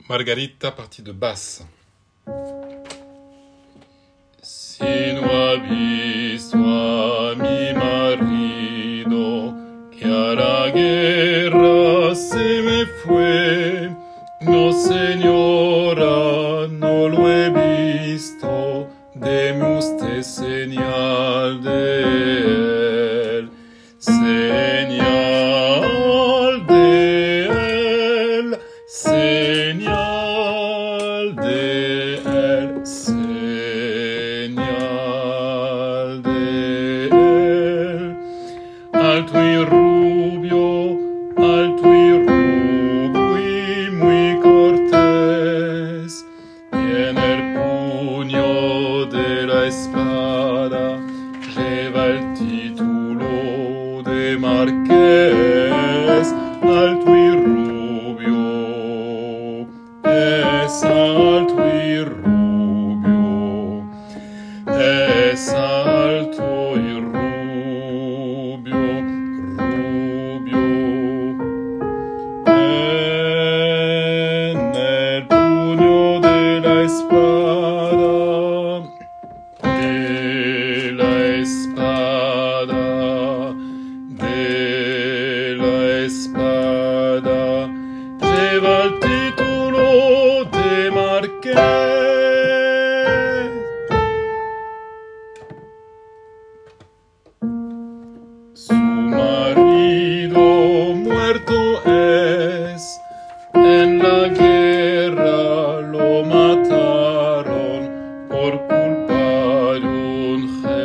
Margarita, partie de basse. Si no ha visto a mi marido, que a la guerra se me fue, no señora, no lo he visto, deme usted señal de él, señal de él, señal de él, señal de él, alto y rubio y muy cortés, tiene el puño de la espada, lleva el título de marqués, alto y rubio, es alto y rubio, es alto y rubio, rubio. En el puño de la espada, de la espada, de la espada, lleva el título de marqués. Su marido muerto es, en la guerra lo mataron por culpa de un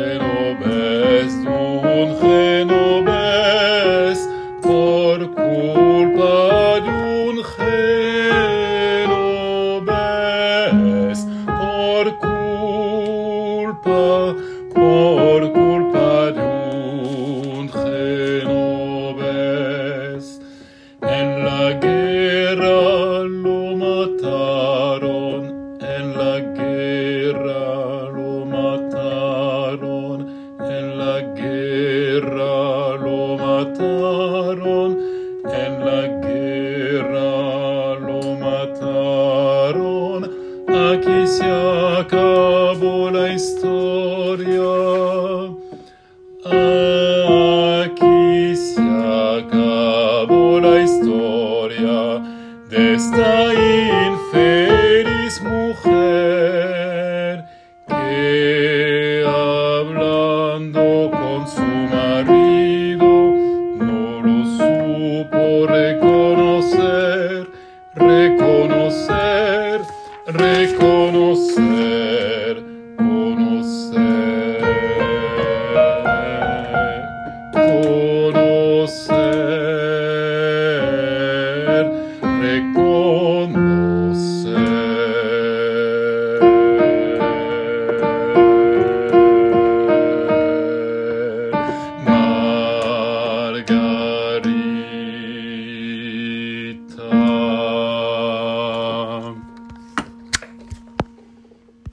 genovés, por culpa de un genovés, por culpa de un genovés. En la guerra lo mataron, en la guerra lo mataron, en la guerra lo mataron, en la guerra lo mataron. Aquí se acabó la historia. Aquí se acabó la historia de esta infeliz mujer que hablando con su marido no lo supo reconocer.